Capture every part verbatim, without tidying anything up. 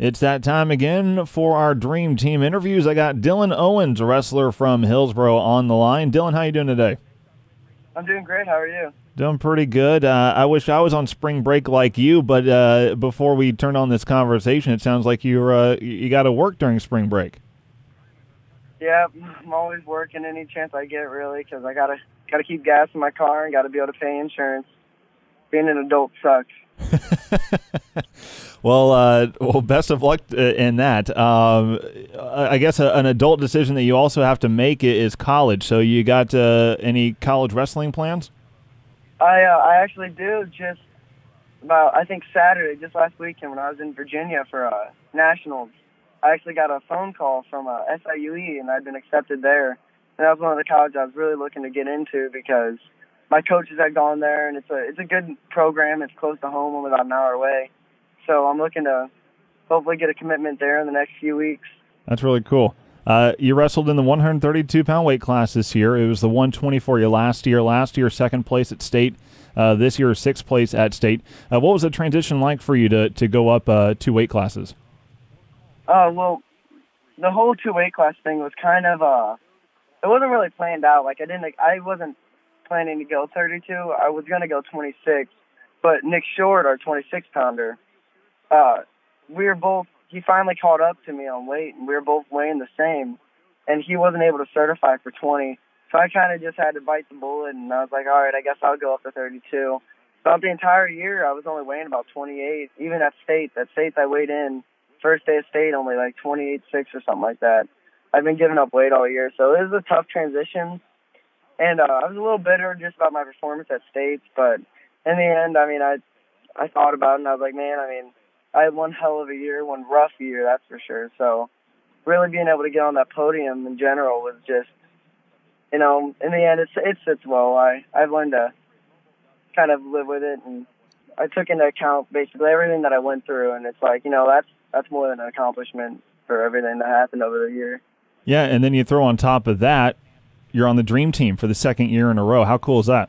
It's that time again for our Dream Team interviews. I got Dylan Owens, a wrestler from Hillsboro, on the line. Dylan, how you doing today? I'm doing great. How are you? Doing pretty good. Uh, I wish I was on spring break like you, but uh, before we turn on this conversation, it sounds like you're uh, you got to work during spring break. Yeah, I'm always working any chance I get, really, because I gotta gotta keep gas in my car and gotta be able to pay insurance. Being an adult sucks. Well, uh, well, best of luck in that. Um, I guess a, an adult decision that you also have to make is college. So you got uh, any college wrestling plans? I uh, I actually do. Just about I think Saturday, just last weekend when I was in Virginia for uh, nationals, I actually got a phone call from uh, S I U E, and I'd been accepted there. And that was one of the colleges I was really looking to get into because my coaches had gone there, and it's a it's a good program. It's close to home, only about an hour away. So I'm looking to hopefully get a commitment there in the next few weeks. That's really cool. Uh, you wrestled in the one thirty-two pound weight class this year. It was the one twenty for you last year. Last year, second place at state. Uh, this year, sixth place at state. Uh, what was the transition like for you to, to go up uh, two weight classes? Uh, well, the whole two weight class thing was kind of uh, it wasn't really planned out. Like I didn't, I wasn't planning to go thirty-two. I was gonna go twenty-six, but Nick Short, our twenty-six pounder, uh, we were both. He finally caught up to me on weight, and we were both weighing the same, and he wasn't able to certify for twenty. So I kind of just had to bite the bullet, and I was like, all right, I guess I'll go up to thirty-two. Throughout the entire year, I was only weighing about twenty-eight. Even at state, at state I weighed in first day of state only like twenty-eight six or something like that. I've been giving up weight all year, so it was a tough transition. And uh, I was a little bitter just about my performance at states, but in the end, I mean, I I thought about it, and I was like, man, I mean, I had one hell of a year, one rough year, that's for sure. So really being able to get on that podium in general was just, you know, in the end, it's, it sits well. I, I've learned to kind of live with it, and I took into account basically everything that I went through, and it's like, you know, that's that's more than an accomplishment for everything that happened over the year. Yeah, and then you throw on top of that, you're on the Dream Team for the second year in a row. How cool is that?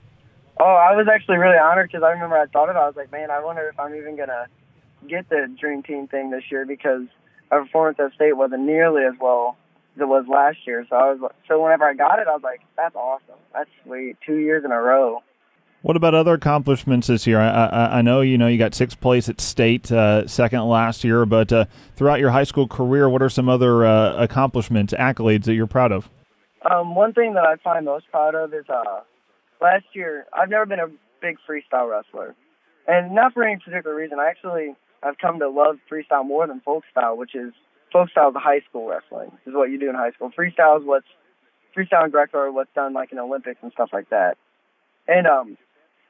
Oh, I was actually really honored because I remember I thought about it. I was like, man, I wonder if I'm even going to get the Dream Team thing this year because our performance at state wasn't nearly as well as it was last year. So I was so whenever I got it, I was like, that's awesome. That's sweet. Two years in a row. What about other accomplishments this year? I, I, I know you know you got sixth place at state, uh, second last year, but uh, throughout your high school career, what are some other uh, accomplishments, accolades that you're proud of? Um, one thing that I find most proud of is uh, last year, I've never been a big freestyle wrestler. And not for any particular reason. I actually I've come to love freestyle more than folk style, which is folk style is the high school wrestling, is what you do in high school. Freestyle is what's freestyle and Greco are what's done like in Olympics and stuff like that. And um,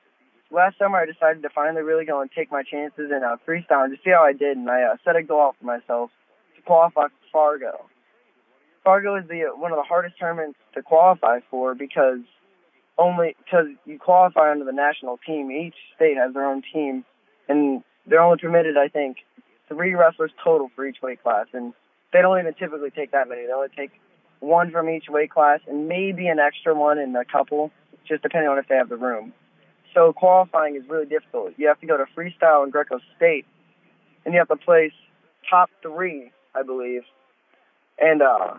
last summer I decided to finally really go and take my chances in uh, freestyle and just see how I did. And I uh, set a goal out for myself to qualify for Fargo. Fargo is the one of the hardest tournaments to qualify for because only because you qualify under the national team. Each state has their own team, and they're only permitted, I think, three wrestlers total for each weight class, and they don't even typically take that many. They only take one from each weight class and maybe an extra one in a couple, just depending on if they have the room. So qualifying is really difficult. You have to go to freestyle and Greco state, and you have to place top three, I believe, and uh,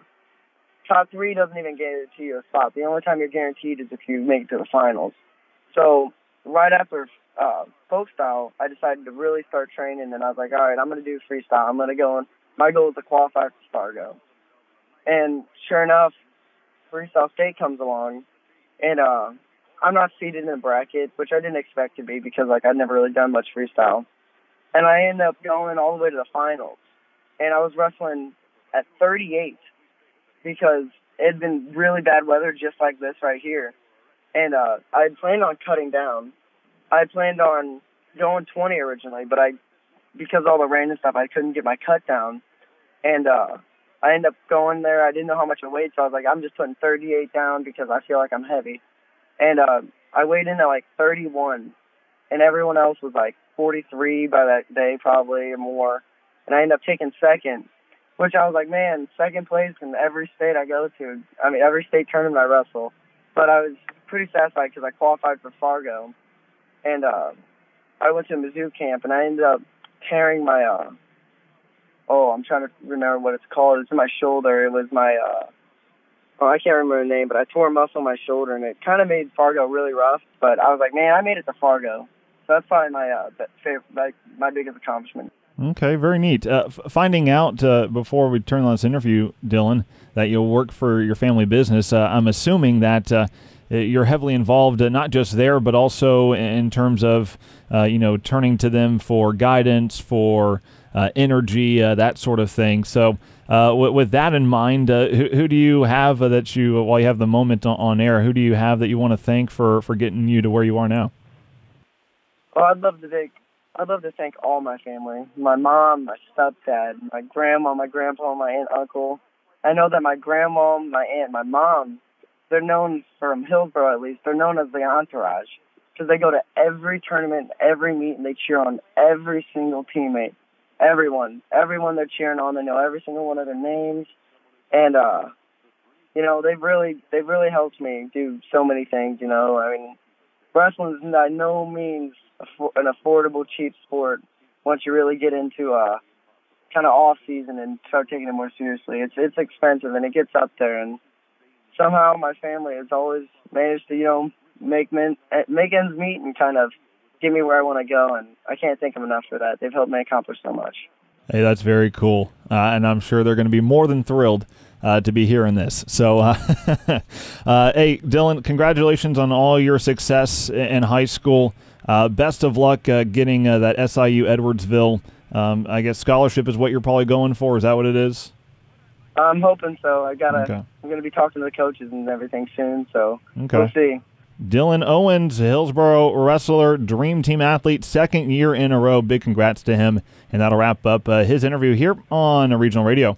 top three doesn't even guarantee you a spot. The only time you're guaranteed is if you make it to the finals. So right after uh, folk style, I decided to really start training, and I was like, all right, I'm going to do freestyle. I'm going to go, and my goal is to qualify for Fargo. And sure enough, freestyle state comes along, and uh, I'm not seated in a bracket, which I didn't expect to be because like I'd never really done much freestyle. And I ended up going all the way to the finals, and I was wrestling at thirty-eight because it had been really bad weather just like this right here. And uh, I had planned on cutting down. I had planned on going twenty originally, but I, because of all the rain and stuff, I couldn't get my cut down. And uh, I ended up going there. I didn't know how much I weighed, so I was like, I'm just putting thirty-eight down because I feel like I'm heavy. And uh, I weighed in at like thirty-one, and everyone else was like forty-three by that day probably or more. And I ended up taking second, which I was like, man, second place in every state I go to. I mean, every state tournament I wrestle. But I was pretty satisfied because I qualified for Fargo. And uh, I went to Mizzou camp, and I ended up tearing my uh, I'm trying to remember what it's called. It's in my shoulder. It was my, uh, oh, I can't remember the name, but I tore a muscle in my shoulder, and it kind of made Fargo really rough. But I was like, man, I made it to Fargo. So that's probably my uh, favorite, like, my biggest accomplishment. Okay, very neat. Uh, f- finding out uh, before we turn on this interview, Dylan, that you'll work for your family business, uh, I'm assuming that uh, you're heavily involved, uh, not just there, but also in terms of, uh, you know, turning to them for guidance, for uh, energy, uh, that sort of thing. So uh, w- with that in mind, uh, who, who do you have uh, that you, while you have the moment on, on air, who do you have that you want to thank for, for getting you to where you are now? Well, I'd love to thank I'd love to thank all my family, my mom, my stepdad, my grandma, my grandpa, my aunt, uncle. I know that my grandma, my aunt, my mom, they're known, from Hillsborough at least, they're known as the entourage because they go to every tournament, every meet, and they cheer on every single teammate, everyone. Everyone they're cheering on, they know every single one of their names. And, uh, you know, they've really, they've really helped me do so many things, you know. I mean, wrestling is by no means an affordable, cheap sport once you really get into uh, kind of off season and start taking it more seriously. It's it's expensive and it gets up there, and somehow my family has always managed to, you know, make men, make ends meet and kind of get me where I want to go, and I can't thank them enough for that. They've helped me accomplish so much. Hey, that's very cool, uh, and I'm sure they're going to be more than thrilled uh, to be hearing this. So, uh, uh, hey, Dylan, congratulations on all your success in high school. Uh, best of luck uh, getting uh, that S I U Edwardsville, um, I guess, scholarship is what you're probably going for. Is that what it is? I'm hoping so. I gotta. Okay. I'm gonna be talking to the coaches and everything soon, so okay. We'll see. Dylan Owens, Hillsborough wrestler, Dream Team athlete, second year in a row. Big congrats to him, and that'll wrap up uh, his interview here on Regional Radio.